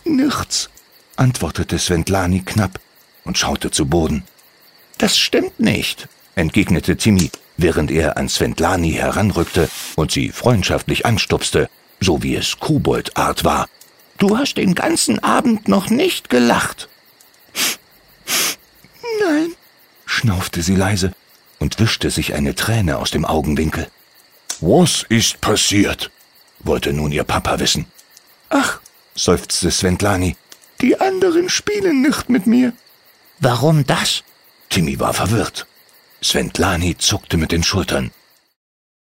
Nichts, antwortete Sventlani knapp und schaute zu Boden. Das stimmt nicht, entgegnete Timmy, während er an Sventlani heranrückte und sie freundschaftlich anstupste, so wie es Koboldart war. Du hast den ganzen Abend noch nicht gelacht. Nein, schnaufte sie leise und wischte sich eine Träne aus dem Augenwinkel. Was ist passiert? Wollte nun ihr Papa wissen. Ach, seufzte Sventlani, die anderen spielen nicht mit mir. Warum das? Timmy war verwirrt. Sventlani zuckte mit den Schultern.